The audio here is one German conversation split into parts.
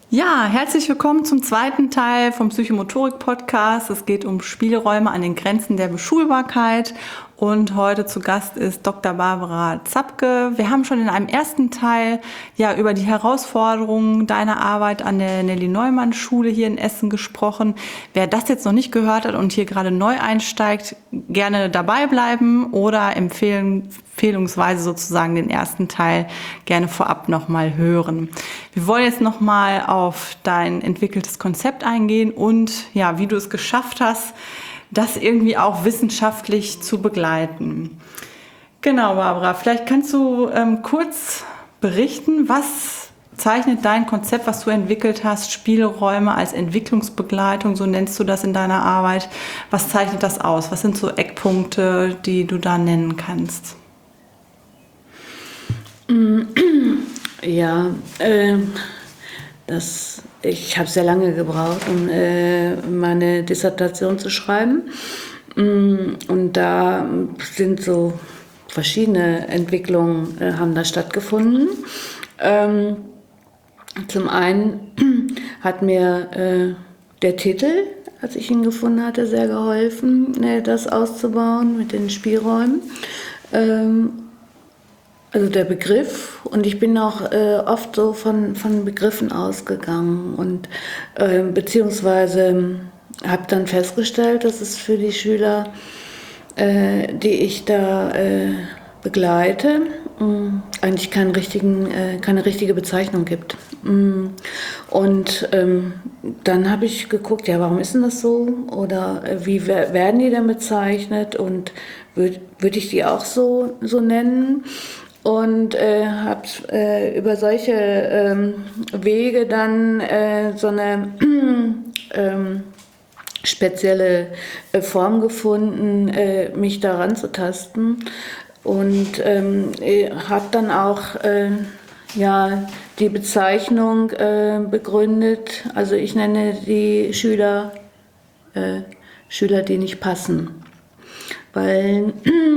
Ja, herzlich willkommen zum zweiten Teil vom Psychomotorik-Podcast. Es geht um Spielräume an den Grenzen der Beschulbarkeit. Und heute zu Gast ist Dr. Barbara Zapke. Wir haben schon in einem ersten Teil über die Herausforderungen deiner Arbeit an der Nelly-Neumann-Schule hier in Essen gesprochen. Wer das jetzt noch nicht gehört hat und hier gerade neu einsteigt, gerne dabei bleiben oder empfehlungsweise sozusagen den ersten Teil gerne vorab nochmal hören. Wir wollen jetzt nochmal auf dein entwickeltes Konzept eingehen und wie du es geschafft hast, das irgendwie auch wissenschaftlich zu begleiten. Genau, Barbara, vielleicht kannst du kurz berichten, was zeichnet dein Konzept, was du entwickelt hast, Spielräume als Entwicklungsbegleitung, so nennst du das in deiner Arbeit. Was zeichnet das aus? Was sind so Eckpunkte, die du da nennen kannst? Ja, ich habe sehr lange gebraucht, um meine Dissertation zu schreiben. Und da sind so verschiedene Entwicklungen haben da stattgefunden. Zum einen hat mir der Titel, als ich ihn gefunden hatte, sehr geholfen, das auszubauen mit den Spielräumen. Also der Begriff, und ich bin auch oft so von Begriffen ausgegangen und beziehungsweise habe dann festgestellt, dass es für die Schüler, die ich da begleite, eigentlich keine richtige Bezeichnung gibt. Und dann habe ich geguckt, warum ist denn das so? Oder wie werden die denn bezeichnet? Und würde ich die auch so nennen? Und habe über solche Wege dann so eine spezielle Form gefunden, mich daran zu tasten. Und habe dann auch die Bezeichnung begründet. Also ich nenne die Schüler, die nicht passen. Weil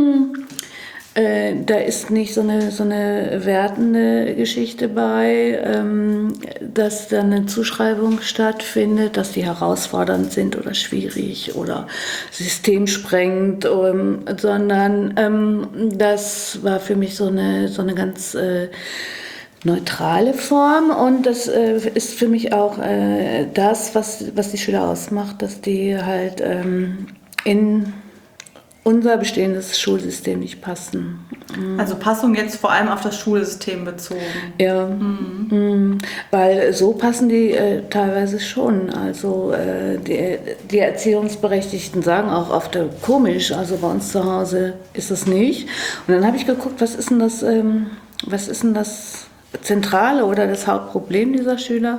da ist nicht so eine wertende Geschichte bei, dass da eine Zuschreibung stattfindet, dass die herausfordernd sind oder schwierig oder systemsprengend, sondern das war für mich so eine ganz neutrale Form, und das ist für mich auch das, was die Schüler ausmacht, dass die halt in unser bestehendes Schulsystem nicht passen. Also Passung jetzt vor allem auf das Schulsystem bezogen. Ja, weil so passen die teilweise schon. Also die Erziehungsberechtigten sagen auch oft komisch, also bei uns zu Hause ist das nicht. Und dann habe ich geguckt, was ist denn das Zentrale oder das Hauptproblem dieser Schüler?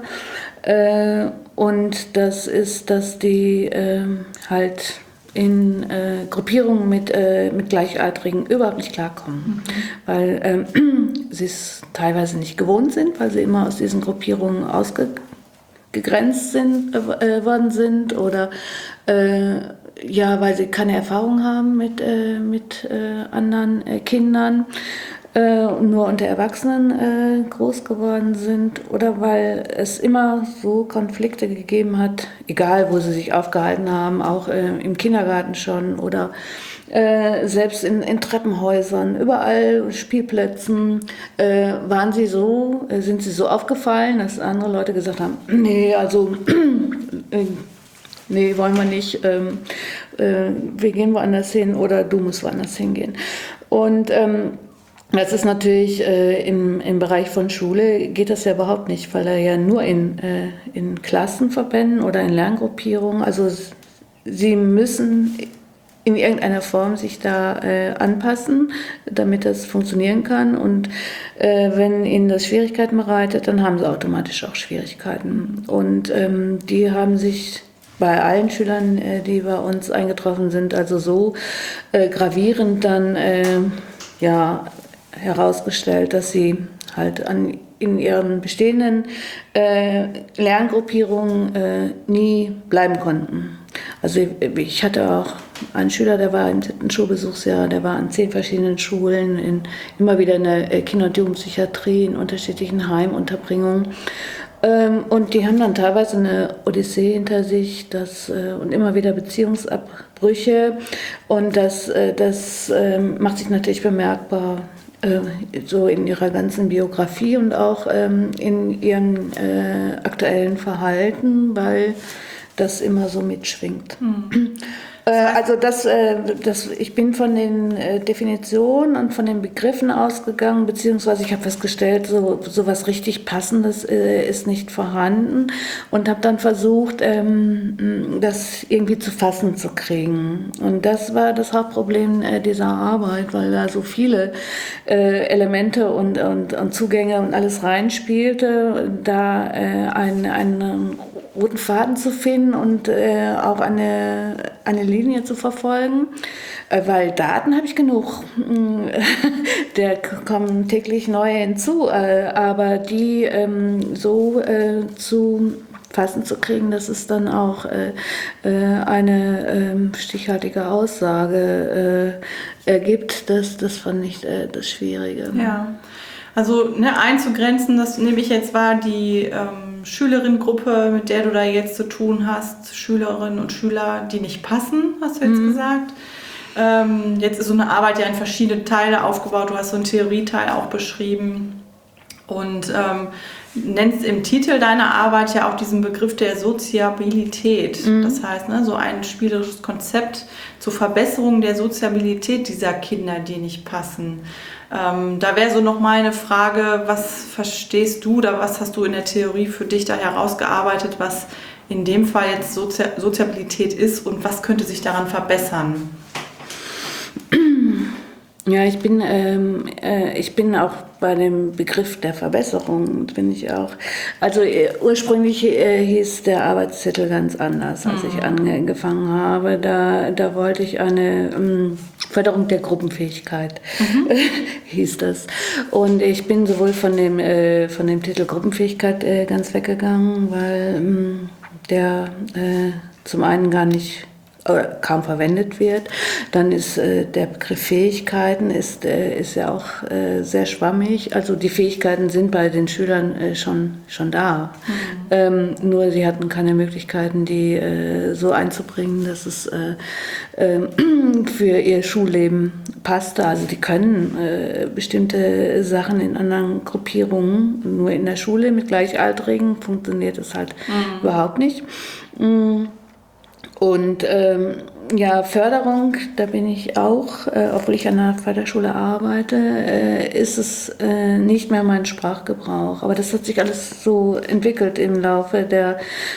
Und das ist, dass die halt in Gruppierungen mit Gleichaltrigen überhaupt nicht klarkommen, weil sie es teilweise nicht gewohnt sind, weil sie immer aus diesen Gruppierungen ausgegrenzt worden sind oder weil sie keine Erfahrung haben mit anderen Kindern. Nur unter Erwachsenen groß geworden sind, oder weil es immer so Konflikte gegeben hat, egal wo sie sich aufgehalten haben, auch im Kindergarten schon oder selbst in Treppenhäusern, überall Spielplätzen, sind sie so aufgefallen, dass andere Leute gesagt haben, nee, also nee, wollen wir nicht, wir gehen woanders hin oder du musst woanders hingehen. Und das ist natürlich im Bereich von Schule geht das ja überhaupt nicht, weil er ja nur in Klassenverbänden oder in Lerngruppierungen, also sie müssen in irgendeiner Form sich da anpassen, damit das funktionieren kann. Und wenn ihnen das Schwierigkeiten bereitet, dann haben sie automatisch auch Schwierigkeiten. Und die haben sich bei allen Schülern, die bei uns eingetroffen sind, also so gravierend dann herausgestellt, dass sie halt in ihren bestehenden Lerngruppierungen nie bleiben konnten. Also ich hatte auch einen Schüler, der war im 7. Schulbesuchsjahr, der war an 10 verschiedenen Schulen, immer wieder in der Kinder- und Jugendpsychiatrie, in unterschiedlichen Heimunterbringungen. Und die haben dann teilweise eine Odyssee hinter sich und immer wieder Beziehungsabbrüche. Und das macht sich natürlich bemerkbar so in ihrer ganzen Biografie und auch in ihrem aktuellen Verhalten, weil das immer so mitschwingt. Also ich bin von den Definitionen und von den Begriffen ausgegangen, beziehungsweise ich habe festgestellt, so was richtig Passendes ist nicht vorhanden und habe dann versucht, das irgendwie zu fassen zu kriegen. Und das war das Hauptproblem dieser Arbeit, weil da so viele Elemente und Zugänge und alles reinspielte, da einen roten Faden zu finden und auch eine Linie zu verfolgen, weil Daten habe ich genug. Da kommen täglich neue hinzu, aber die so zu fassen zu kriegen, dass es dann auch eine stichhaltige Aussage ergibt, das fand ich das Schwierige. Ja, also einzugrenzen, das nehme ich jetzt wahr, die Schülerinnengruppe, mit der du da jetzt zu tun hast, Schülerinnen und Schüler, die nicht passen, hast du jetzt gesagt. Jetzt ist so eine Arbeit ja in verschiedene Teile aufgebaut, du hast so einen Theorieteil auch beschrieben und nennst im Titel deiner Arbeit ja auch diesen Begriff der Soziabilität. Das heißt, so ein spielerisches Konzept zur Verbesserung der Soziabilität dieser Kinder, die nicht passen. Da wäre so noch meine Frage, was verstehst du oder was hast du in der Theorie für dich da herausgearbeitet, was in dem Fall jetzt Soziabilität ist und was könnte sich daran verbessern? Ja, ich bin auch bei dem Begriff der Verbesserung, bin ich auch. Also ursprünglich hieß der Arbeitszettel ganz anders, als ich angefangen habe. Da wollte ich eine Förderung der Gruppenfähigkeit, hieß das. Und ich bin sowohl von dem Titel Gruppenfähigkeit ganz weggegangen, weil der zum einen gar nicht kaum verwendet wird. Dann ist der Begriff Fähigkeiten ist ja auch sehr schwammig. Also die Fähigkeiten sind bei den Schülern schon da. Nur sie hatten keine Möglichkeiten, die so einzubringen, dass es für ihr Schulleben passte. Also die können bestimmte Sachen in anderen Gruppierungen, nur in der Schule mit Gleichaltrigen funktioniert es halt überhaupt nicht. Und Förderung, da bin ich auch, obwohl ich an einer Förderschule arbeite, ist es nicht mehr mein Sprachgebrauch. Aber das hat sich alles so entwickelt im Laufe der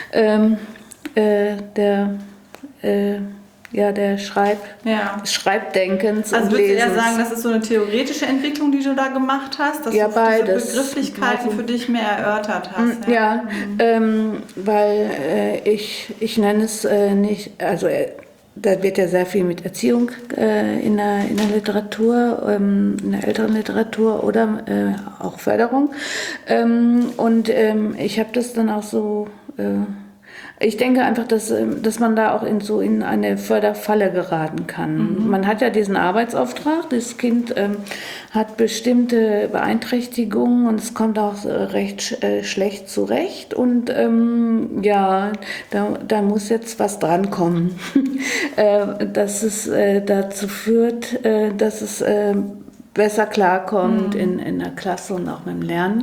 Schreibdenkens also und würdest du eher Lesens. sagen, das ist so eine theorische Entwicklung, die du da gemacht hast, dass Ja, du beides. diese Begrifflichkeiten für dich mehr erörtert hast? Weil ich nenne es nicht, also da wird ja sehr viel mit Erziehung in der Literatur, in der älteren Literatur oder auch Förderung. Ich habe das dann auch so... Ich denke einfach, dass man da auch in eine Förderfalle geraten kann. Man hat ja diesen Arbeitsauftrag, das Kind hat bestimmte Beeinträchtigungen und es kommt auch recht schlecht zurecht und da muss jetzt was drankommen, dass es dazu führt, dass es besser klarkommt in der Klasse und auch mit dem Lernen.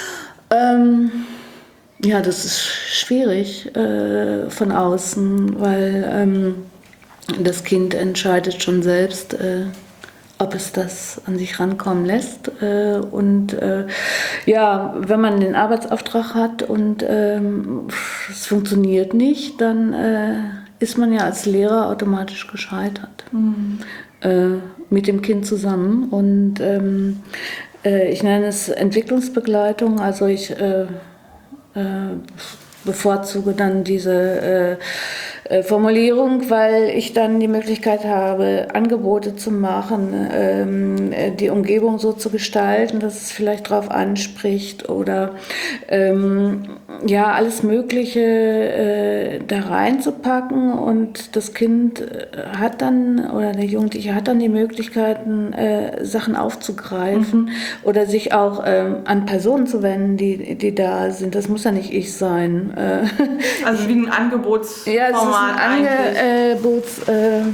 Ja, das ist schwierig von außen, weil das Kind entscheidet schon selbst, ob es das an sich rankommen lässt. Wenn man den Arbeitsauftrag hat und es funktioniert nicht, dann ist man ja als Lehrer automatisch gescheitert mit dem Kind zusammen. Und ich nenne es Entwicklungsbegleitung, also ich bevorzuge dann diese Formulierung, weil ich dann die Möglichkeit habe, Angebote zu machen, die Umgebung so zu gestalten, dass es vielleicht darauf anspricht oder ja, alles Mögliche da reinzupacken und das Kind hat dann, oder der Jugendliche hat dann die Möglichkeiten, Sachen aufzugreifen oder sich auch an Personen zu wenden, die da sind. Das muss ja nicht ich sein. Also wie ein Angebotsformat. Ja, es ist ein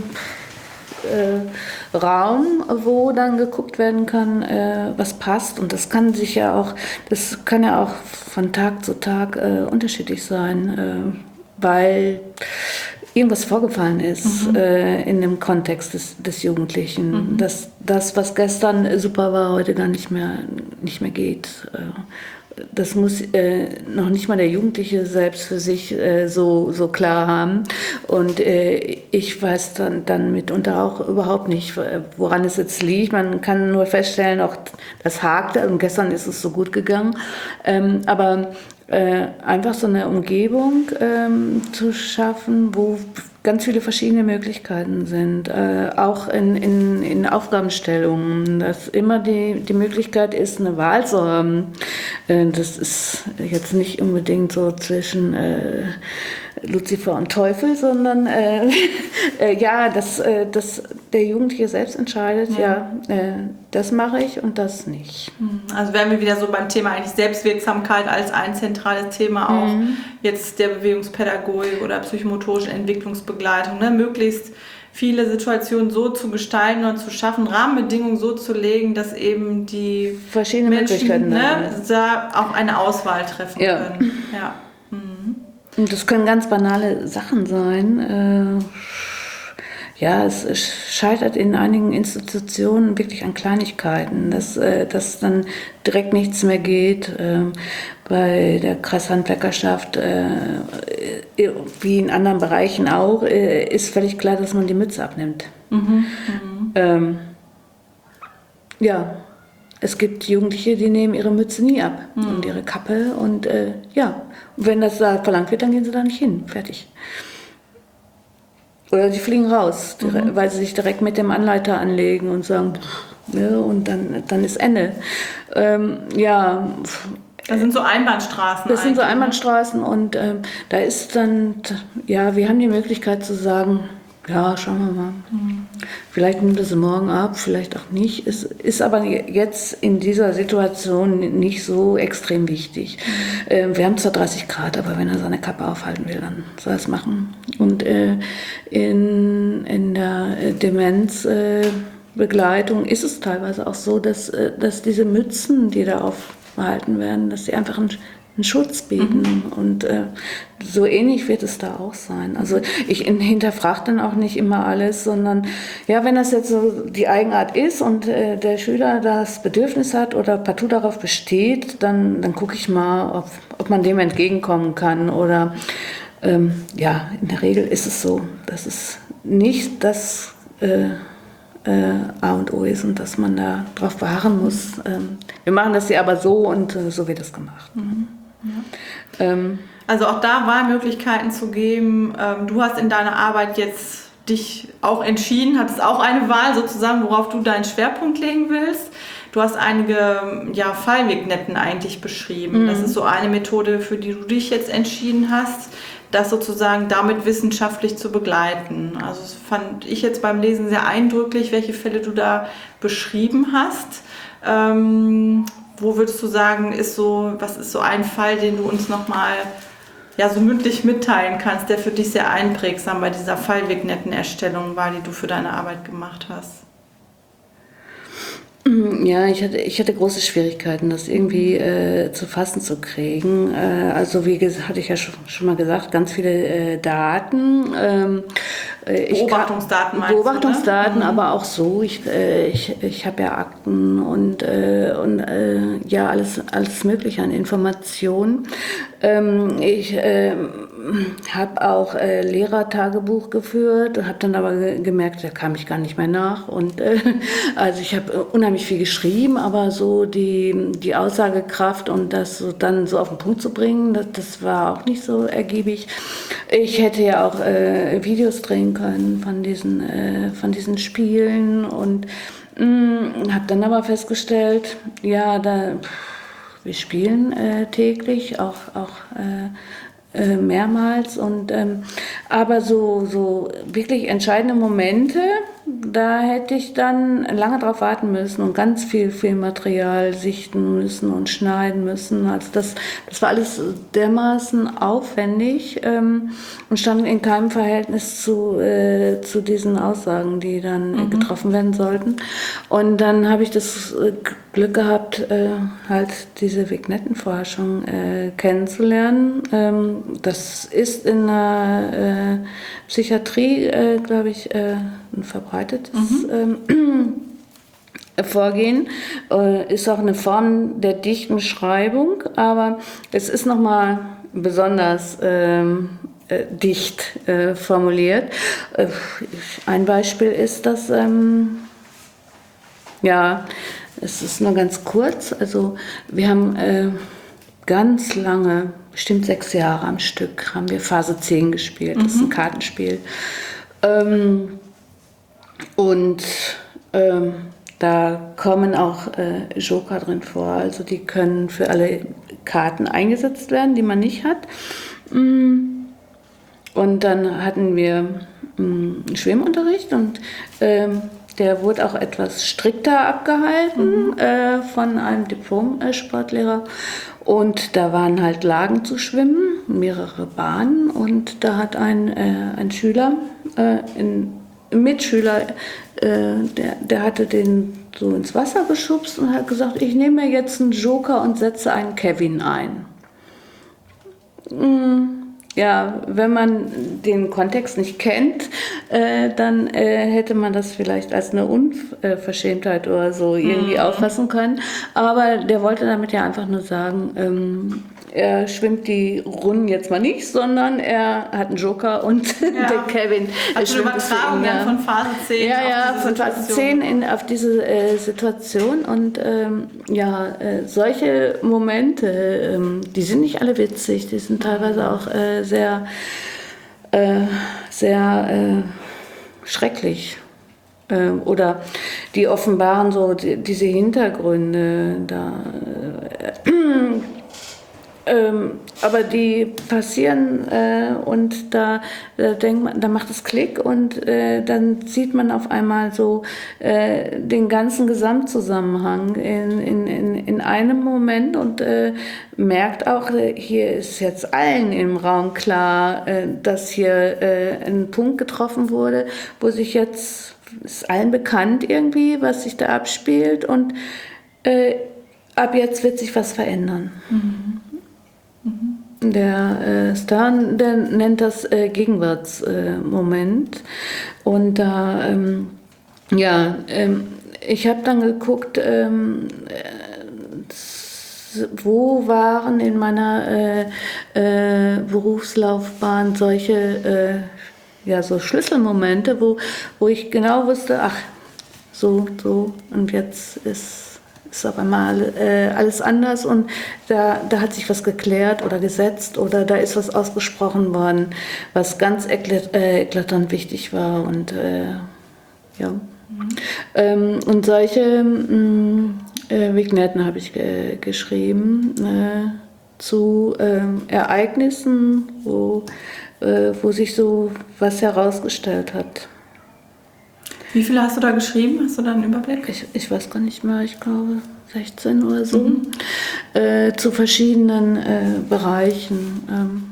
Raum, wo dann geguckt werden kann, was passt. Und das kann ja auch von Tag zu Tag unterschiedlich sein, weil irgendwas vorgefallen ist in dem Kontext des Jugendlichen. Dass das, was gestern super war, heute gar nicht mehr geht. Das muss noch nicht mal der Jugendliche selbst für sich so klar haben. Und ich weiß dann mitunter auch überhaupt nicht, woran es jetzt liegt. Man kann nur feststellen, auch das hakte. Und gestern ist es so gut gegangen. Aber einfach so eine Umgebung zu schaffen, wo ganz viele verschiedene Möglichkeiten sind, auch in Aufgabenstellungen, dass immer die Möglichkeit ist, eine Wahl zu haben. Das ist jetzt nicht unbedingt so zwischen Luzifer und Teufel, sondern dass der Jugendliche selbst entscheidet, das mache ich und das nicht. Also wären wir wieder so beim Thema eigentlich Selbstwirksamkeit als ein zentrales Thema auch jetzt der Bewegungspädagogik oder psychomotorischen Entwicklungsbegleitung, ne? Möglichst viele Situationen so zu gestalten und zu schaffen, Rahmenbedingungen so zu legen, dass eben die verschiedene Möglichkeiten da auch eine Auswahl treffen können. Ja. Und das können ganz banale Sachen sein. Es scheitert in einigen Institutionen wirklich an Kleinigkeiten, dass dann direkt nichts mehr geht. Bei der Kreishandwerkerschaft, wie in anderen Bereichen auch, ist völlig klar, dass man die Mütze abnimmt. Es gibt Jugendliche, die nehmen ihre Mütze nie ab und ihre Kappe und wenn das da verlangt wird, dann gehen sie da nicht hin. Fertig. Oder sie fliegen raus, weil sie sich direkt mit dem Anleiter anlegen und sagen, und dann ist Ende. Das sind so Einbahnstraßen. Das sind so Einbahnstraßen und da ist dann, wir haben die Möglichkeit zu sagen, ja, schauen wir mal. Vielleicht nimmt es morgen ab, vielleicht auch nicht. Es ist aber jetzt in dieser Situation nicht so extrem wichtig. Wir haben zwar 30 Grad, aber wenn er seine Kappe aufhalten will, dann soll er es machen. Und in der Demenzbegleitung ist es teilweise auch so, dass diese Mützen, die da aufgehalten werden, dass sie einfach einen Schutz bieten und so ähnlich wird es da auch sein. Also ich hinterfrage dann auch nicht immer alles, sondern wenn das jetzt so die Eigenart ist und der Schüler das Bedürfnis hat oder partout darauf besteht, dann gucke ich mal, ob man dem entgegenkommen kann oder in der Regel ist es so, dass es nicht das A und O ist und dass man da drauf beharren muss. Wir machen das ja aber so und so wird es gemacht. Also auch da Wahlmöglichkeiten zu geben. Du hast in deiner Arbeit jetzt dich auch entschieden, hattest auch eine Wahl sozusagen, worauf du deinen Schwerpunkt legen willst. Du hast einige Fallwegnetten eigentlich beschrieben. Das ist so eine Methode, für die du dich jetzt entschieden hast, das sozusagen damit wissenschaftlich zu begleiten. Also das fand ich jetzt beim Lesen sehr eindrücklich, welche Fälle du da beschrieben hast. Wo würdest du sagen, was ist so ein Fall, den du uns nochmal so mündlich mitteilen kannst, der für dich sehr einprägsam bei dieser Fallwegnettenerstellung war, die du für deine Arbeit gemacht hast? Ja, ich hatte große Schwierigkeiten, das irgendwie zu fassen zu kriegen. Also hatte ich ja schon mal gesagt, ganz viele Daten. Beobachtungsdaten meinst Beobachtungsdaten, du, ne? Aber auch so. Ich habe ja Akten und alles Mögliche an Informationen. Ich habe auch Lehrertagebuch geführt und habe dann aber gemerkt, da kam ich gar nicht mehr nach. Und also ich habe unheimlich viel geschrieben, aber so die Aussagekraft und das so dann so auf den Punkt zu bringen, das war auch nicht so ergiebig. Ich hätte ja auch Videos drehen können von diesen Spielen und habe dann aber festgestellt, wir spielen täglich, auch mehrmals. Und, aber so wirklich entscheidende Momente, da hätte ich dann lange drauf warten müssen und ganz viel Filmmaterial sichten müssen und schneiden müssen. Also das war alles dermaßen aufwendig und stand in keinem Verhältnis zu diesen Aussagen, die dann getroffen werden sollten. Und dann habe ich das Glück gehabt, halt diese Vignettenforschung kennenzulernen. Das ist in der Psychiatrie, glaube ich, ein verbreitetes Vorgehen. Ist auch eine Form der dichten Beschreibung, aber es ist nochmal besonders dicht formuliert. Ein Beispiel ist, dass es ist nur ganz kurz. Also wir haben ganz lange, bestimmt 6 Jahre am Stück, haben wir Phase 10 gespielt. Das ist ein Kartenspiel. Da kommen auch Joker drin vor. Also die können für alle Karten eingesetzt werden, die man nicht hat. Und dann hatten wir Schwimmunterricht und der wurde auch etwas strikter abgehalten von einem Diplom-Sportlehrer. Und da waren halt Lagen zu schwimmen, mehrere Bahnen. Und da hat ein Schüler, ein Mitschüler, der hatte den so ins Wasser geschubst und hat gesagt, ich nehme mir jetzt einen Joker und setze einen Kevin ein. Ja, wenn man den Kontext nicht kennt, dann hätte man das vielleicht als eine Unverschämtheit oder so irgendwie auffassen können. Aber der wollte damit ja einfach nur sagen, er schwimmt die Runden jetzt mal nicht, sondern er hat einen Joker und der Kevin also schwimmt eine Übertragung dann von Phase 10 von Phase 10 auf diese Situation. Und solche Momente, die sind nicht alle witzig, die sind teilweise auch sehr schrecklich. Oder die offenbaren so diese Hintergründe da. Aber die passieren und da denkt man, da macht es Klick und dann sieht man auf einmal so den ganzen Gesamtzusammenhang in einem Moment und merkt auch, hier ist jetzt allen im Raum klar, dass hier ein Punkt getroffen wurde, wo sich jetzt, ist allen bekannt irgendwie, was sich da abspielt und ab jetzt wird sich was verändern. Der Stern, der nennt das Gegenwartsmoment. Und da, ich habe dann geguckt, wo waren in meiner Berufslaufbahn solche so Schlüsselmomente, wo ich genau wusste, ach, so und jetzt ist auf einmal alles anders und da hat sich was geklärt oder gesetzt oder da ist was ausgesprochen worden, was ganz eklatant wichtig war und und solche Vignetten habe ich geschrieben zu Ereignissen, wo sich so was herausgestellt hat. Wie viele hast du da geschrieben? Hast du da einen Überblick? Ich weiß gar nicht mehr, ich glaube 16 oder so. Zu verschiedenen Bereichen.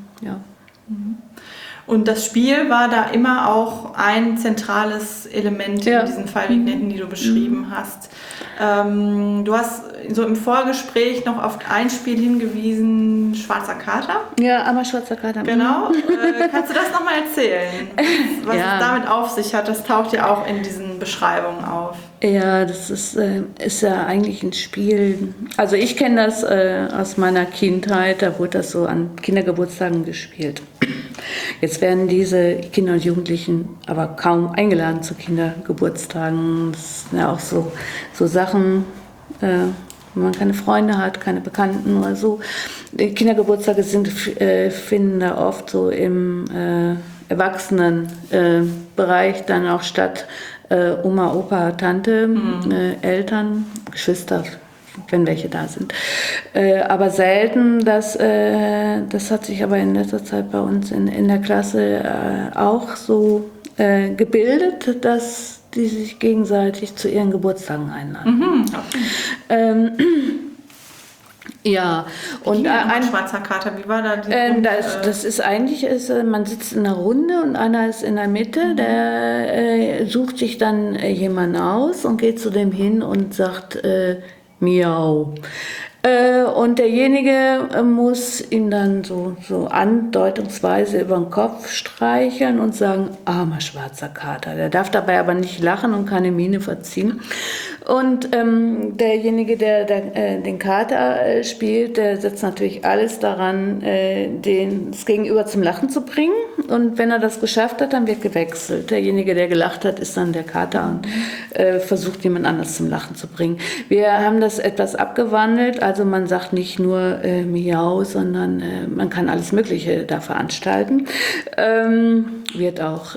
Und das Spiel war da immer auch ein zentrales Element in diesen Fallvignetten, die du beschrieben hast. Du hast so im Vorgespräch noch auf ein Spiel hingewiesen, Schwarzer Kater. Ja, aber Schwarzer Kater. Genau. Kannst du das nochmal erzählen? Was es damit auf sich hat, das taucht ja auch in diesen Beschreibungen auf. Ja, das ist ja eigentlich ein Spiel. Also ich kenne das aus meiner Kindheit, da wurde das so an Kindergeburtstagen gespielt. Jetzt werden diese Kinder und Jugendlichen aber kaum eingeladen zu Kindergeburtstagen. Das sind ja auch so Sachen, wenn man keine Freunde hat, keine Bekannten oder so. Die Kindergeburtstage finden da oft so im Erwachsenenbereich dann auch statt. Oma, Opa, Tante, Eltern, Geschwister wenn welche da sind. Aber selten, das hat sich aber in letzter Zeit bei uns in der Klasse auch so gebildet, dass die sich gegenseitig zu ihren Geburtstagen einladen. Okay. Ja, und ein schwarzer Kater, wie war da die das ist eigentlich, man sitzt in einer Runde und einer ist in der Mitte, der sucht sich dann jemanden aus und geht zu dem hin und sagt Miau. Und derjenige muss ihm dann so andeutungsweise über den Kopf streicheln und sagen, armer schwarzer Kater. Der darf dabei aber nicht lachen und keine Miene verziehen. Und derjenige, der den Kater spielt, der setzt natürlich alles daran, das Gegenüber zum Lachen zu bringen. Und wenn er das geschafft hat, dann wird gewechselt. Derjenige, der gelacht hat, ist dann der Kater und versucht, jemand anders zum Lachen zu bringen. Wir haben das etwas abgewandelt. Also man sagt nicht nur Miau, sondern man kann alles Mögliche da veranstalten. Wird auch.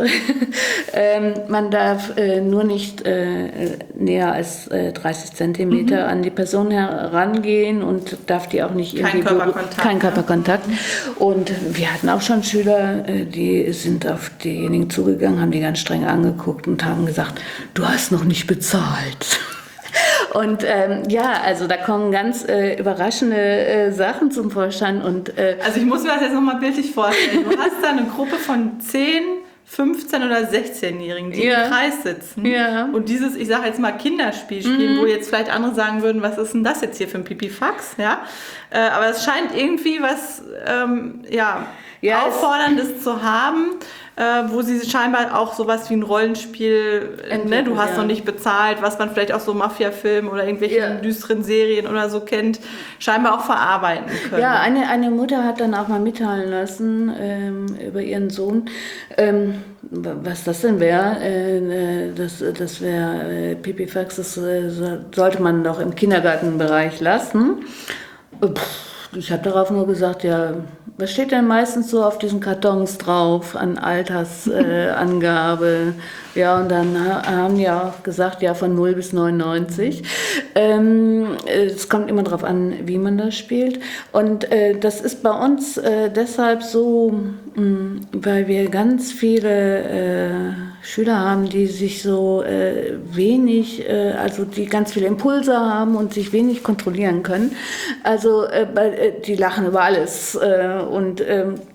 Man darf nur nicht näher als 30 Zentimeter an die Person herangehen und darf die auch nicht irgendwie... Kein Körperkontakt. Und wir hatten auch schon Schüler, die sind auf diejenigen zugegangen, haben die ganz streng angeguckt und haben gesagt, du hast noch nicht bezahlt. Und also da kommen ganz überraschende Sachen zum Vorschein. Also ich muss mir das jetzt nochmal bildlich vorstellen. Du hast da eine Gruppe von 10, 15 oder 16-Jährigen, die im Kreis sitzen und dieses, ich sage jetzt mal, Kinderspiel spielen, wo jetzt vielleicht andere sagen würden, was ist denn das jetzt hier für ein Pipifax? Ja? Aber es scheint irgendwie was Aufforderndes zu haben, wo sie scheinbar auch sowas wie ein Rollenspiel, du hast noch nicht bezahlt, was man vielleicht auch so Mafia-Filmen oder irgendwelchen düsteren Serien oder so kennt, scheinbar auch verarbeiten können. Ja, eine Mutter hat dann auch mal mitteilen lassen über ihren Sohn, was das denn wäre. Das wäre Pipifax, das sollte man doch im Kindergartenbereich lassen. Ich habe darauf nur gesagt, ja, was steht denn meistens so auf diesen Kartons drauf an Altersangabe? Ja, und dann haben die auch gesagt, ja, von 0 bis 99. Es kommt immer darauf an, wie man das spielt. Und das ist bei uns deshalb so, weil wir ganz viele Schüler haben, die sich so wenig, also die ganz viele Impulse haben und sich wenig kontrollieren können. Also die lachen über alles. Und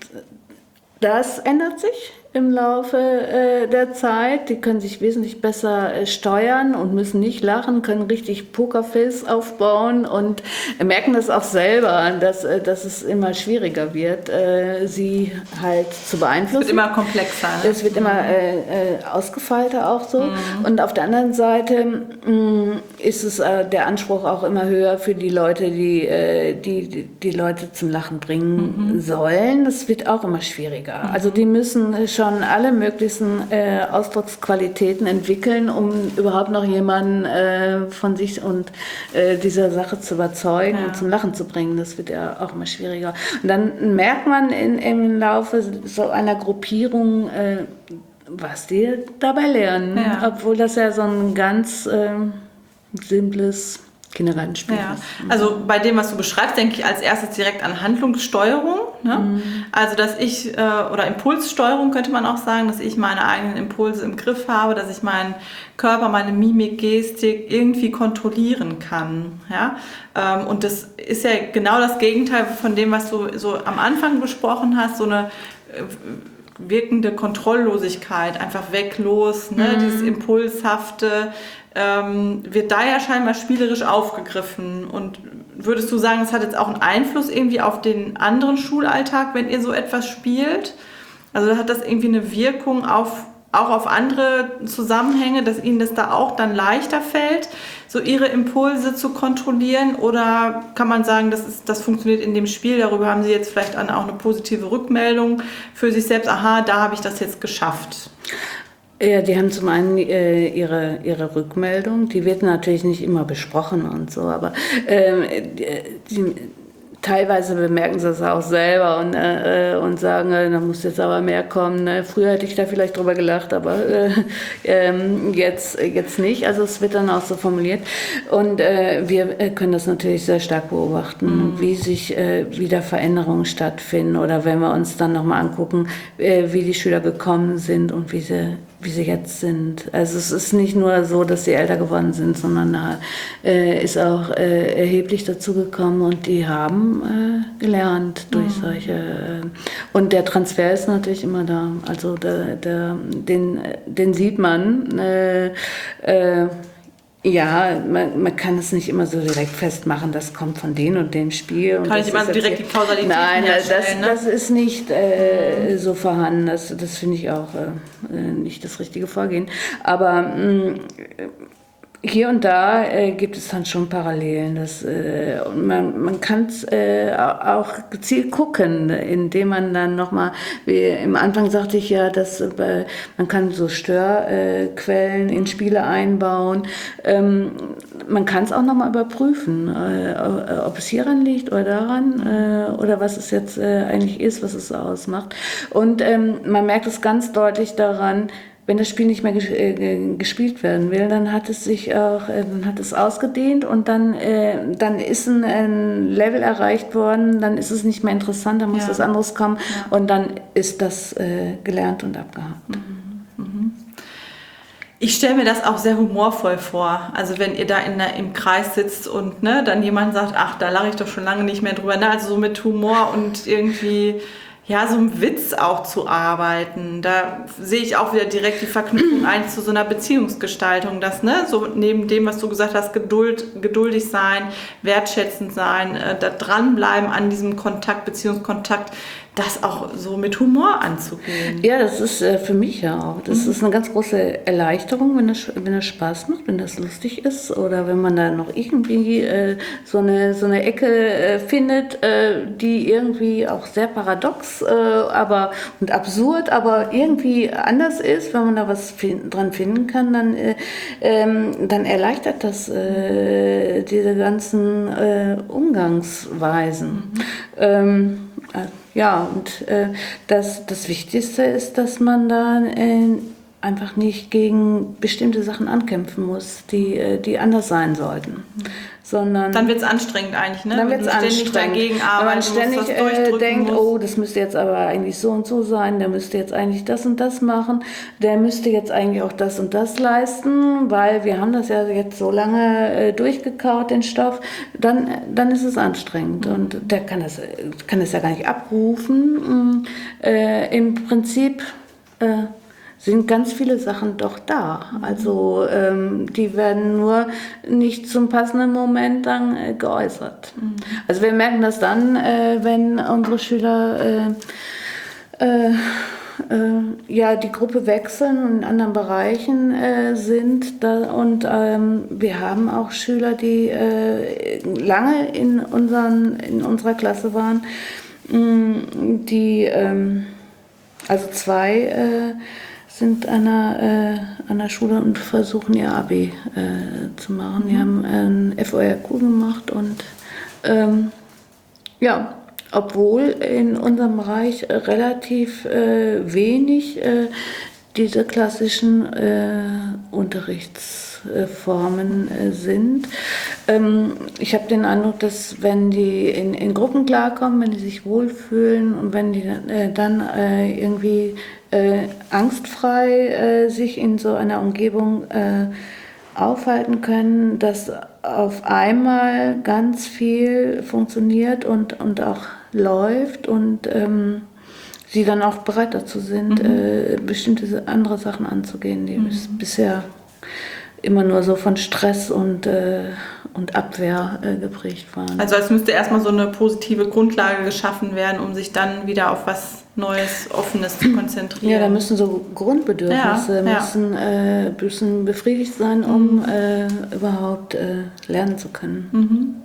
das ändert sich im Laufe der Zeit. Die können sich wesentlich besser steuern und müssen nicht lachen, können richtig Pokerface aufbauen und merken das auch selber, dass es immer schwieriger wird, sie halt zu beeinflussen. Es wird immer komplexer. Ne? Es wird immer ausgefeilter auch so. Und auf der anderen Seite ist es der Anspruch auch immer höher für die Leute, die Leute zum Lachen bringen sollen. Das wird auch immer schwieriger. Also die müssen schon alle möglichen Ausdrucksqualitäten entwickeln, um überhaupt noch jemanden von sich und dieser Sache zu überzeugen und zum Lachen zu bringen. Das wird ja auch immer schwieriger. Und dann merkt man im Laufe so einer Gruppierung, was die dabei lernen. Ja. Obwohl das ja so ein ganz simples Kindergartenspiel ist. Also bei dem, was du beschreibst, denke ich als erstes direkt an Handlungssteuerung. Ne? Also dass ich, oder Impulssteuerung könnte man auch sagen, dass ich meine eigenen Impulse im Griff habe, dass ich meinen Körper, meine Mimik, Gestik irgendwie kontrollieren kann. Ja? Und das ist ja genau das Gegenteil von dem, was du so am Anfang besprochen hast, so eine wirkende Kontrolllosigkeit, einfach weg, los, ne? Dieses Impulshafte, wird da ja scheinbar spielerisch aufgegriffen. Und würdest du sagen, es hat jetzt auch einen Einfluss irgendwie auf den anderen Schulalltag, wenn ihr so etwas spielt? Also hat das irgendwie eine Wirkung auch auf andere Zusammenhänge, dass ihnen das da auch dann leichter fällt, so ihre Impulse zu kontrollieren? Oder kann man sagen, das funktioniert in dem Spiel, darüber haben sie jetzt vielleicht auch eine positive Rückmeldung für sich selbst, aha, da habe ich das jetzt geschafft? Ja, die haben zum einen ihre Rückmeldung, die wird natürlich nicht immer besprochen und so, aber teilweise bemerken sie es auch selber und sagen, da muss jetzt aber mehr kommen. Ne? Früher hätte ich da vielleicht drüber gelacht, aber jetzt nicht. Also es wird dann auch so formuliert. Und wir können das natürlich sehr stark beobachten, wie da Veränderungen stattfinden. Oder wenn wir uns dann nochmal angucken, wie die Schüler gekommen sind und wie sie jetzt sind. Also es ist nicht nur so, dass sie älter geworden sind, sondern da ist auch erheblich dazu gekommen und die haben gelernt durch solche. Und der Transfer ist natürlich immer da. Also den sieht man. Ja, man kann es nicht immer so direkt festmachen, das kommt von dem und dem Spiel. Und kann ich immer direkt die Kausalität herstellen? Nein, das ist nicht so vorhanden. Das finde ich auch nicht das richtige Vorgehen. Aber hier und da gibt es dann schon Parallelen. Man kann es auch gezielt gucken, indem man dann nochmal, wie im Anfang sagte ich ja, dass man kann so Störquellen in Spiele einbauen. Man kann es auch nochmal überprüfen, ob es hieran liegt oder daran oder was es jetzt eigentlich ist, was es ausmacht. Und man merkt es ganz deutlich daran, wenn das Spiel nicht mehr gespielt werden will, dann hat es sich auch, hat es ausgedehnt und dann ist ein Level erreicht worden, dann ist es nicht mehr interessant, dann muss was anderes kommen und dann ist das gelernt und abgehakt. Ich stelle mir das auch sehr humorvoll vor. Also wenn ihr da im Kreis sitzt und dann jemand sagt, ach, da lache ich doch schon lange nicht mehr drüber. Also so mit Humor und irgendwie so einen Witz auch zu arbeiten. Da sehe ich auch wieder direkt die Verknüpfung ein zu so einer Beziehungsgestaltung, dass so neben dem, was du gesagt hast, geduldig sein, wertschätzend sein, da dranbleiben an diesem Beziehungskontakt, das auch so mit Humor anzugehen. Ja, das ist für mich ja auch. Das ist eine ganz große Erleichterung, wenn das Spaß macht, wenn das lustig ist oder wenn man da noch irgendwie so eine Ecke findet, die irgendwie auch sehr paradox und absurd, aber irgendwie anders ist. Wenn man da was dran finden kann, dann erleichtert das diese ganzen Umgangsweisen. Das Wichtigste ist, dass man da einfach nicht gegen bestimmte Sachen ankämpfen muss, die anders sein sollten. Sondern dann wird es anstrengend eigentlich, ne? Dann wird es anstrengend, dagegen arbeiten, wenn man ständig denkt, oh, das müsste jetzt aber eigentlich so und so sein, der müsste jetzt eigentlich das und das machen, der müsste jetzt eigentlich auch das und das leisten, weil wir haben das ja jetzt so lange durchgekaut, den Stoff, dann ist es anstrengend und der kann es ja gar nicht abrufen. Im Prinzip sind ganz viele Sachen doch da. Also die werden nur nicht zum passenden Moment dann geäußert. Also wir merken das dann, wenn unsere Schüler die Gruppe wechseln und in anderen Bereichen sind. Wir haben auch Schüler, die lange in unserer Klasse waren, die also zwei sind an der Schule und versuchen ihr Abi zu machen. Die haben ein FORQ gemacht und obwohl in unserem Bereich relativ wenig diese klassischen Unterrichtsformen sind. Ich habe den Eindruck, dass wenn die in Gruppen klarkommen, wenn die sich wohlfühlen und wenn die dann irgendwie angstfrei sich in so einer Umgebung aufhalten können, dass auf einmal ganz viel funktioniert und auch läuft und sie dann auch bereit dazu sind, bestimmte andere Sachen anzugehen, die bisher immer nur so von Stress und Abwehr geprägt waren. Also es müsste erstmal so eine positive Grundlage geschaffen werden, um sich dann wieder auf was Neues, Offenes zu konzentrieren. Ja, da müssen so Grundbedürfnisse müssen befriedigt sein, um überhaupt lernen zu können.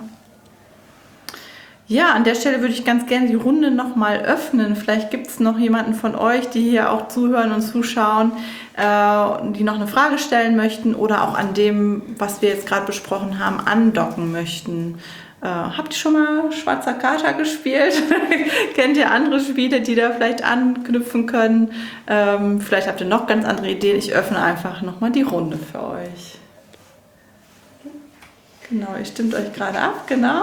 Ja, an der Stelle würde ich ganz gerne die Runde nochmal öffnen. Vielleicht gibt es noch jemanden von euch, die hier auch zuhören und zuschauen, die noch eine Frage stellen möchten oder auch an dem, was wir jetzt gerade besprochen haben, andocken möchten. Habt ihr schon mal Schwarzer Kater gespielt? Kennt ihr andere Spiele, die da vielleicht anknüpfen können? Vielleicht habt ihr noch ganz andere Ideen. Ich öffne einfach nochmal die Runde für euch. Genau, ihr stimmt euch gerade ab, genau.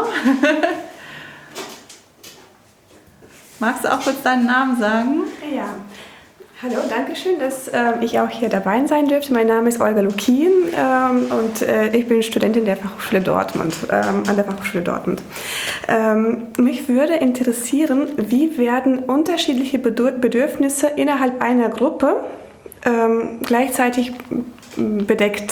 Magst du auch kurz deinen Namen sagen? Ja. Hallo, danke schön, dass ich auch hier dabei sein dürfte. Mein Name ist Olga Lukin und ich bin Studentin der Fachhochschule Dortmund, an der Fachhochschule Dortmund. Mich würde interessieren, wie werden unterschiedliche Bedürfnisse innerhalb einer Gruppe gleichzeitig bedeckt?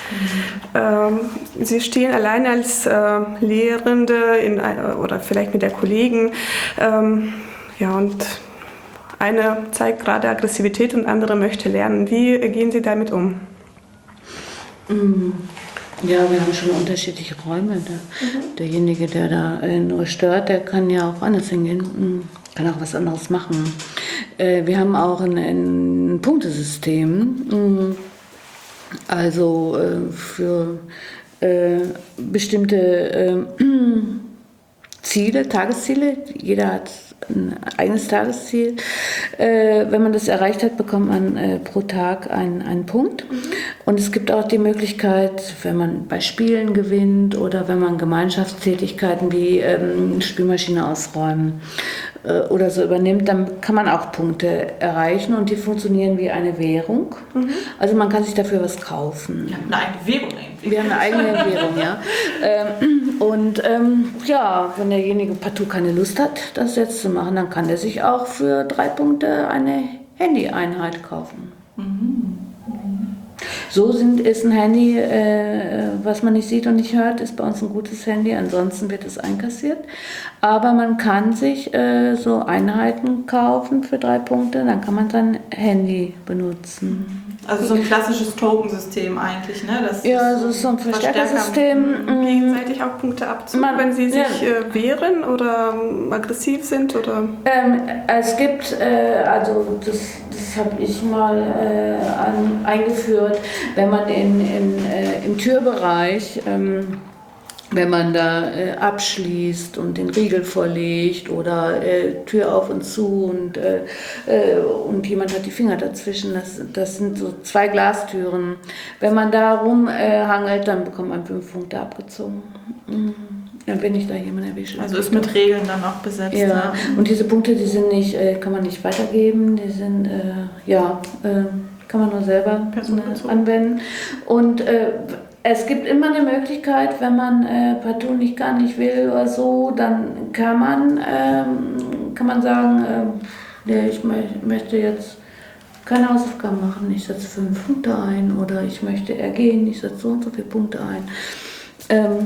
Sie stehen allein als Lehrende oder vielleicht mit der Kollegen, und eine zeigt gerade Aggressivität und andere möchte lernen. Wie gehen Sie damit um? Ja, wir haben schon unterschiedliche Räume. Derjenige, der da nur stört, der kann ja auch anders hingehen, kann auch was anderes machen. Wir haben auch ein Punktesystem, also für bestimmte Ziele, Tagesziele. Jeder hat ein eigenes Tagesziel. Wenn man das erreicht hat, bekommt man pro Tag einen Punkt. Und es gibt auch die Möglichkeit, wenn man bei Spielen gewinnt oder wenn man Gemeinschaftstätigkeiten wie Spülmaschine ausräumen oder so übernimmt, dann kann man auch Punkte erreichen und die funktionieren wie eine Währung. Also man kann sich dafür was kaufen. Wir haben eine eigene Währung eigentlich. Wir haben eine eigene Währung, ja. Wenn derjenige partout keine Lust hat, das jetzt zu machen, dann kann er sich auch für 3 Punkte eine Handy-Einheit kaufen. So ist ein Handy, was man nicht sieht und nicht hört, ist bei uns ein gutes Handy, ansonsten wird es einkassiert. Aber man kann sich so Einheiten kaufen für 3 Punkte, dann kann man sein Handy benutzen. Also so ein klassisches Tokensystem eigentlich, ne? Das ist so ein Verstärkersystem. Gegenseitig auch Punkte abziehen, wenn sie sich wehren oder aggressiv sind? Oder? Es gibt, das habe ich mal eingeführt, wenn man im Türbereich, wenn man da abschließt und den Riegel vorlegt oder Tür auf und zu und jemand hat die Finger dazwischen, das sind so 2 Glastüren. Wenn man da rumhangelt, dann bekommt man 5 Punkte abgezogen. Wenn ich da jemanden erwische. Also ist mit Regeln dann auch besetzt. Ja, ne? Und diese Punkte, die sind nicht, kann man nicht weitergeben, die sind, kann man nur selber anwenden. Und es gibt immer eine Möglichkeit, wenn man partout gar nicht will oder so, dann kann man sagen, ich möchte jetzt keine Hausaufgaben machen, ich setze 5 Punkte ein oder ich möchte ergehen, ich setze so und so viele Punkte ein.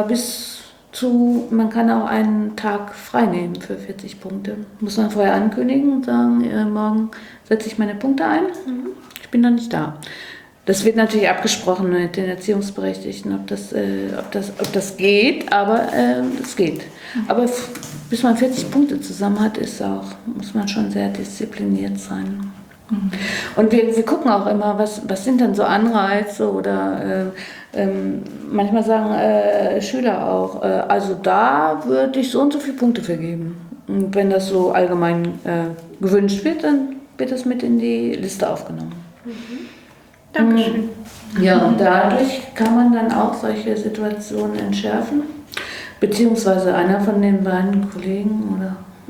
Man kann auch einen Tag frei nehmen für 40 Punkte. Muss man vorher ankündigen und sagen, morgen setze ich meine Punkte ein, ich bin dann nicht da. Das wird natürlich abgesprochen mit den Erziehungsberechtigten, ob das geht, aber es geht. Aber bis man 40 Punkte zusammen hat, muss man schon sehr diszipliniert sein. Und wir gucken auch immer, was sind denn so Anreize oder manchmal sagen Schüler auch, also da würde ich so und so viele Punkte vergeben. Und wenn das so allgemein gewünscht wird, dann wird das mit in die Liste aufgenommen. Dankeschön. Ja, und dadurch kann man dann auch solche Situationen entschärfen. Beziehungsweise einer von den beiden Kollegen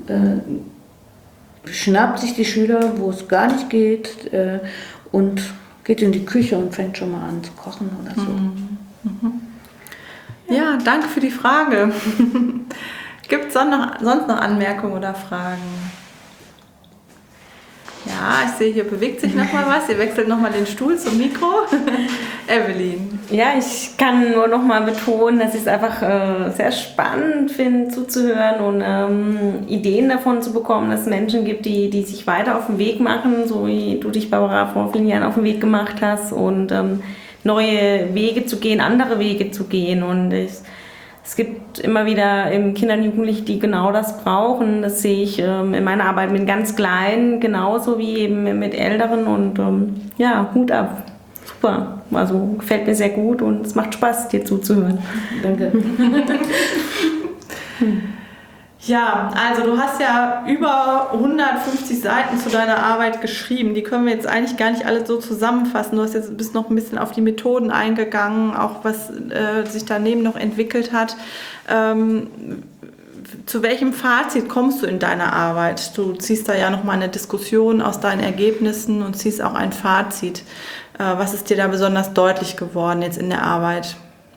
schnappt sich die Schüler, wo es gar nicht geht, und geht in die Küche und fängt schon mal an zu kochen oder so. Ja, danke für die Frage. Gibt es sonst noch Anmerkungen oder Fragen? Ja, ich sehe, hier bewegt sich noch mal was. Ihr wechselt noch mal den Stuhl zum Mikro. Evelyn. Ja, ich kann nur noch mal betonen, dass ich es einfach sehr spannend finde, zuzuhören und Ideen davon zu bekommen, dass es Menschen gibt, die sich weiter auf den Weg machen, so wie du dich, Barbara, vor vielen Jahren auf den Weg gemacht hast und neue Wege zu gehen, andere Wege zu gehen. Und es gibt immer wieder Kinder und Jugendliche, die genau das brauchen. Das sehe ich in meiner Arbeit mit ganz Kleinen genauso wie eben mit Älteren. Und Hut ab. Super. Also gefällt mir sehr gut und es macht Spaß, dir zuzuhören. Danke. Ja, also du hast ja über 150 Seiten zu deiner Arbeit geschrieben. Die können wir jetzt eigentlich gar nicht alle so zusammenfassen. Bist noch ein bisschen auf die Methoden eingegangen, auch was sich daneben noch entwickelt hat. Zu welchem Fazit kommst du in deiner Arbeit? Du ziehst da ja nochmal eine Diskussion aus deinen Ergebnissen und ziehst auch ein Fazit. Was ist dir da besonders deutlich geworden jetzt in der Arbeit?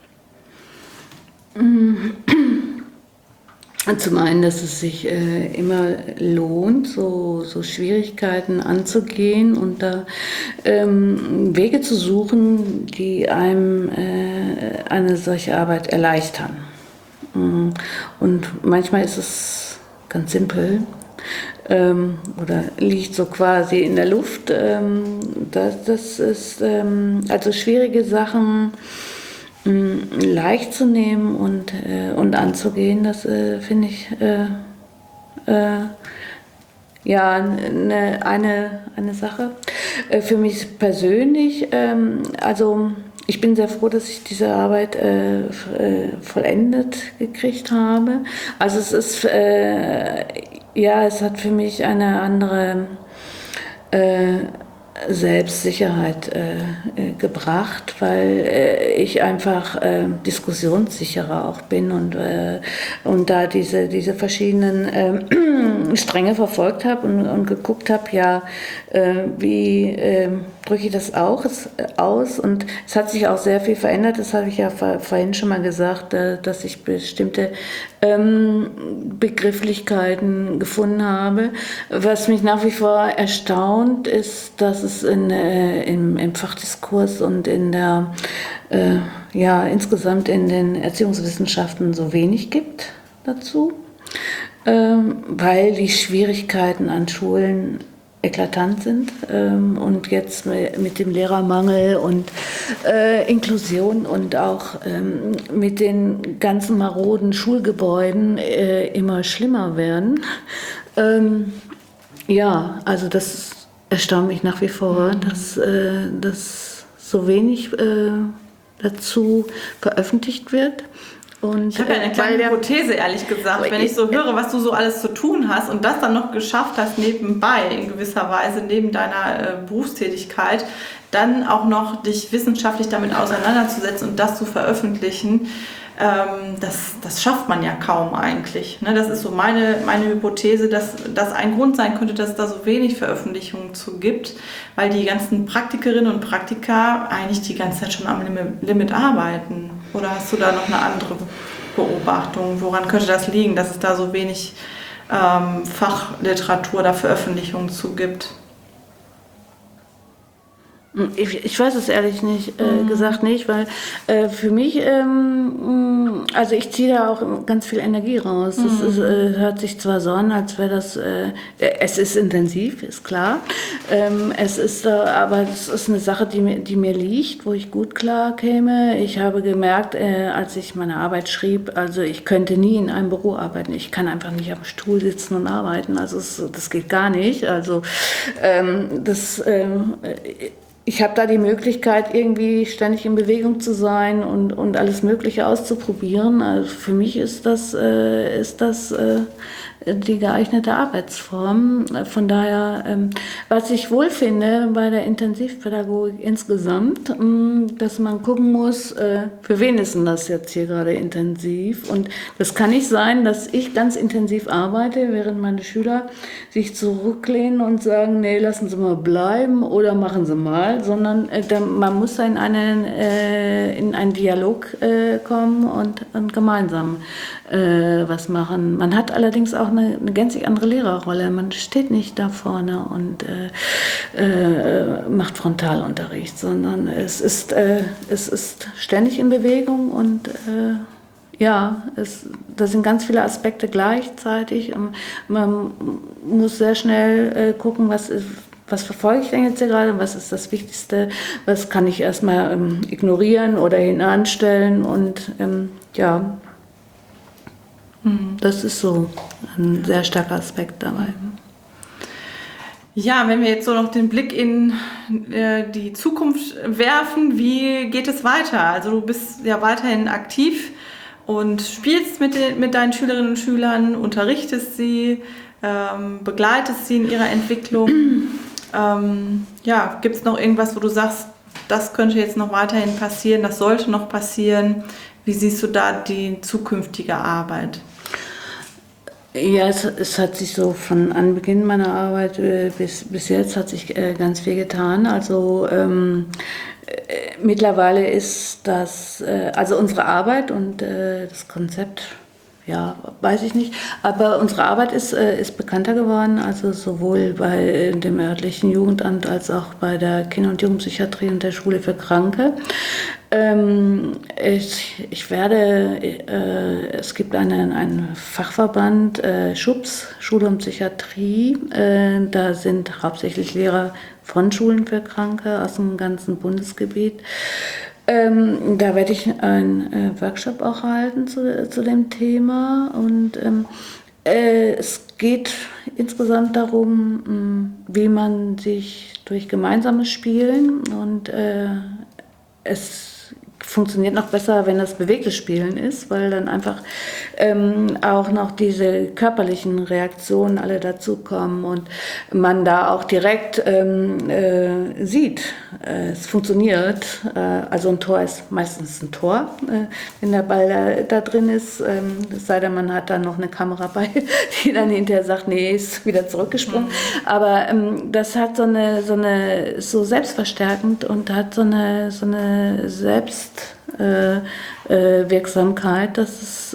Zum einen, dass es sich immer lohnt, so Schwierigkeiten anzugehen und da Wege zu suchen, die einem eine solche Arbeit erleichtern. Und manchmal ist es ganz simpel oder liegt so quasi in der Luft. Das ist also schwierige Sachen leicht zu nehmen und anzugehen, das finde ich ja eine Sache. Für mich persönlich, also ich bin sehr froh, dass ich diese Arbeit vollendet gekriegt habe. Also es ist es hat für mich eine andere Selbstsicherheit gebracht, weil ich einfach diskussionssicherer auch bin und da diese verschiedenen Stränge verfolgt habe und geguckt habe, ja, wie drücke ich das auch aus, und es hat sich auch sehr viel verändert, das habe ich ja vorhin schon mal gesagt, dass ich bestimmte Begrifflichkeiten gefunden habe. Was mich nach wie vor erstaunt, ist, dass es im Fachdiskurs und in der insgesamt in den Erziehungswissenschaften so wenig gibt dazu, weil die Schwierigkeiten an Schulen eklatant sind und jetzt mit dem Lehrermangel und Inklusion und auch mit den ganzen maroden Schulgebäuden immer schlimmer werden. Also das erstaunt mich nach wie vor, dass so wenig dazu veröffentlicht wird. Und ich habe ja eine kleine Hypothese, ehrlich gesagt, wenn ich so höre, was du so alles zu tun hast und das dann noch geschafft hast nebenbei, in gewisser Weise, neben deiner Berufstätigkeit, dann auch noch dich wissenschaftlich damit auseinanderzusetzen und das zu veröffentlichen, das schafft man ja kaum eigentlich. Ne? Das ist so meine Hypothese, dass das ein Grund sein könnte, dass es da so wenig Veröffentlichungen zu gibt, weil die ganzen Praktikerinnen und Praktiker eigentlich die ganze Zeit schon am Limit arbeiten. Oder hast du da noch eine andere Beobachtung? Woran könnte das liegen, dass es da so wenig Fachliteratur oder Veröffentlichungen zu gibt? Ich weiß es ehrlich gesagt nicht, weil für mich, also ich ziehe da auch ganz viel Energie raus. Das hört sich zwar so an, als wäre das, es ist intensiv, ist klar. Aber es ist eine Sache, die mir liegt, wo ich gut klar käme. Ich habe gemerkt, als ich meine Arbeit schrieb, also ich könnte nie in einem Büro arbeiten. Ich kann einfach nicht am Stuhl sitzen und arbeiten. Also das geht gar nicht. Also ich habe da die Möglichkeit, irgendwie ständig in Bewegung zu sein und alles Mögliche auszuprobieren. Also für mich ist das die geeignete Arbeitsform. Von daher, was ich wohl finde bei der Intensivpädagogik insgesamt, dass man gucken muss, für wen ist denn das jetzt hier gerade intensiv? Und das kann nicht sein, dass ich ganz intensiv arbeite, während meine Schüler sich zurücklehnen und sagen, nee, lassen Sie mal bleiben oder machen Sie mal, sondern man muss in einen Dialog kommen und gemeinsam was machen. Man hat allerdings auch eine gänzlich andere Lehrerrolle. Man steht nicht da vorne und macht Frontalunterricht, sondern es ist ständig in Bewegung und da sind ganz viele Aspekte gleichzeitig. Man muss sehr schnell gucken, was verfolge ich denn jetzt hier gerade, was ist das Wichtigste, was kann ich erstmal ignorieren oder hinanstellen und das ist so ein sehr starker Aspekt dabei. Ja, wenn wir jetzt so noch den Blick in die Zukunft werfen, wie geht es weiter? Also du bist ja weiterhin aktiv und spielst mit deinen Schülerinnen und Schülern, unterrichtest sie, begleitest sie in ihrer Entwicklung. Gibt es noch irgendwas, wo du sagst, das könnte jetzt noch weiterhin passieren, das sollte noch passieren? Wie siehst du da die zukünftige Arbeit? Ja, es hat sich so von Anbeginn meiner Arbeit bis jetzt hat sich ganz viel getan. Also mittlerweile ist das, also unsere Arbeit und das Konzept, ja, weiß ich nicht, aber unsere Arbeit ist bekannter geworden, also sowohl bei dem örtlichen Jugendamt als auch bei der Kinder- und Jugendpsychiatrie und der Schule für Kranke. Es gibt einen Fachverband, SCHUPS, Schule und Psychiatrie, da sind hauptsächlich Lehrer von Schulen für Kranke aus dem ganzen Bundesgebiet. Da werde ich einen Workshop auch halten zu dem Thema und es geht insgesamt darum, wie man sich durch gemeinsames Spielen und es funktioniert noch besser, wenn das bewegtes Spielen ist, weil dann einfach auch noch diese körperlichen Reaktionen alle dazukommen und man da auch direkt sieht, es funktioniert. Also ein Tor ist meistens ein Tor, wenn der Ball da drin ist. Es sei denn, man hat dann noch eine Kamera bei, die dann hinterher sagt, nee, ist wieder zurückgesprungen. Aber das hat so selbstverstärkend und hat so eine Selbstwirksamkeit, dass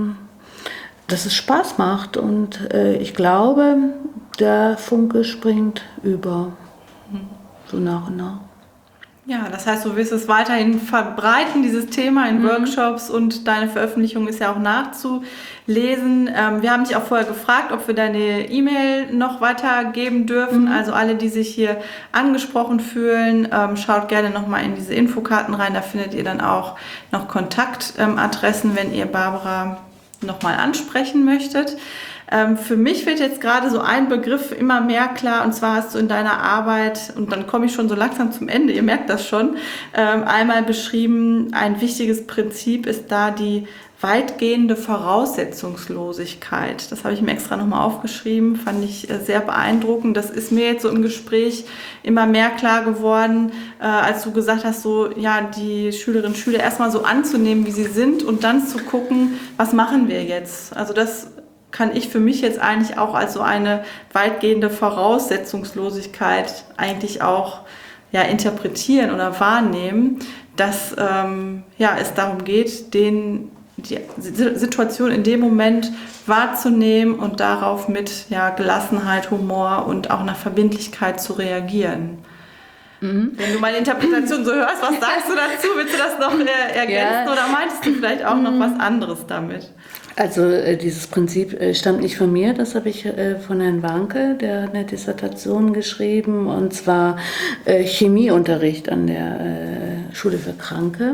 es Spaß macht und ich glaube, der Funke springt über, so nach und nach. Ja, das heißt, du wirst es weiterhin verbreiten, dieses Thema in Workshops und deine Veröffentlichung ist ja auch nachzulesen. Wir haben dich auch vorher gefragt, ob wir deine E-Mail noch weitergeben dürfen. Also alle, die sich hier angesprochen fühlen, schaut gerne nochmal in diese Infokarten rein. Da findet ihr dann auch noch Kontaktadressen, wenn ihr Barbara nochmal ansprechen möchtet. Für mich wird jetzt gerade so ein Begriff immer mehr klar, und zwar hast du in deiner Arbeit, und dann komme ich schon so langsam zum Ende, ihr merkt das schon, einmal beschrieben, ein wichtiges Prinzip ist da die weitgehende Voraussetzungslosigkeit. Das habe ich mir extra nochmal aufgeschrieben, fand ich sehr beeindruckend. Das ist mir jetzt so im Gespräch immer mehr klar geworden, als du gesagt hast, so ja, die Schülerinnen und Schüler erstmal so anzunehmen, wie sie sind und dann zu gucken, was machen wir jetzt? Also das kann ich für mich jetzt eigentlich auch als so eine weitgehende Voraussetzungslosigkeit eigentlich auch interpretieren oder wahrnehmen, dass es darum geht, die Situation in dem Moment wahrzunehmen und darauf mit Gelassenheit, Humor und auch nach Verbindlichkeit zu reagieren. Wenn du meine Interpretation so hörst, was sagst du dazu? Willst du das noch ergänzen oder meintest du vielleicht auch noch was anderes damit? Also dieses Prinzip stammt nicht von mir, das habe ich von Herrn Warnke, der hat eine Dissertation geschrieben, und zwar Chemieunterricht an der Schule für Kranke.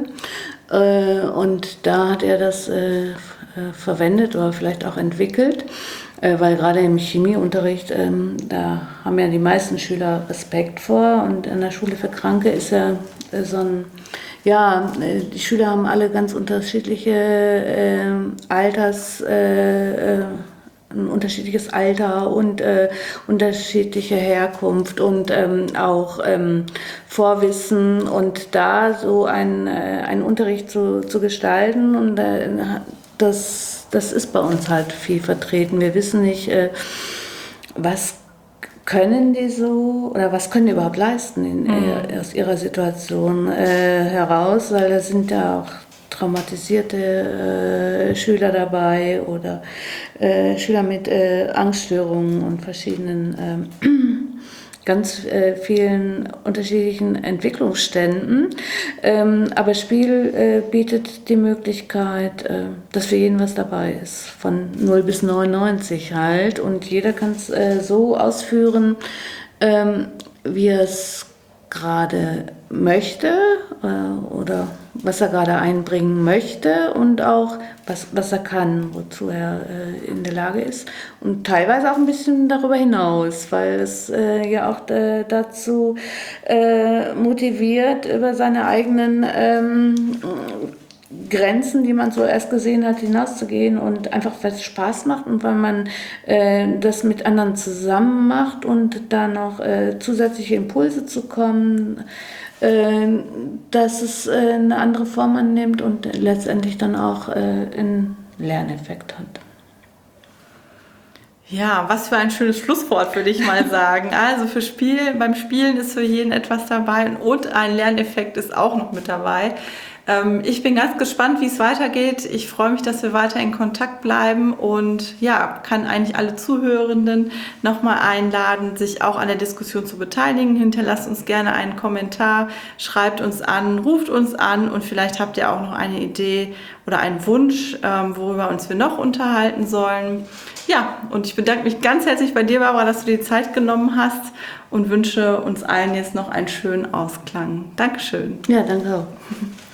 Und da hat er das verwendet oder vielleicht auch entwickelt, weil gerade im Chemieunterricht, da haben ja die meisten Schüler Respekt vor, und an der Schule für Kranke ist ja so ein... Ja, die Schüler haben alle ganz unterschiedliche ein unterschiedliches Alter und unterschiedliche Herkunft und auch Vorwissen, und da so einen Unterricht zu gestalten, und das ist bei uns halt viel vertreten. Wir wissen nicht, was können die so, oder was können die überhaupt leisten aus ihrer Situation heraus, weil da sind ja auch traumatisierte Schüler dabei oder Schüler mit Angststörungen und verschiedenen ganz vielen unterschiedlichen Entwicklungsständen. Aber Spiel bietet die Möglichkeit, dass für jeden was dabei ist, von 0 bis 99 halt. Und jeder kann es so ausführen, wie er es gerade möchte oder was er gerade einbringen möchte und auch was er kann, wozu er in der Lage ist, und teilweise auch ein bisschen darüber hinaus, weil es ja auch dazu motiviert, über seine eigenen Grenzen, die man so erst gesehen hat, hinauszugehen und einfach, weil es Spaß macht und weil man das mit anderen zusammen macht und da noch zusätzliche Impulse zu kommen, dass es eine andere Form annimmt und letztendlich dann auch einen Lerneffekt hat. Ja, was für ein schönes Schlusswort, würde ich mal sagen. Also beim Spielen ist für jeden etwas dabei und ein Lerneffekt ist auch noch mit dabei. Ich bin ganz gespannt, wie es weitergeht. Ich freue mich, dass wir weiter in Kontakt bleiben und ja, kann eigentlich alle Zuhörenden nochmal einladen, sich auch an der Diskussion zu beteiligen. Hinterlasst uns gerne einen Kommentar, schreibt uns an, ruft uns an und vielleicht habt ihr auch noch eine Idee oder einen Wunsch, worüber uns wir noch unterhalten sollen. Ja, und ich bedanke mich ganz herzlich bei dir, Barbara, dass du dir die Zeit genommen hast und wünsche uns allen jetzt noch einen schönen Ausklang. Dankeschön. Ja, danke auch.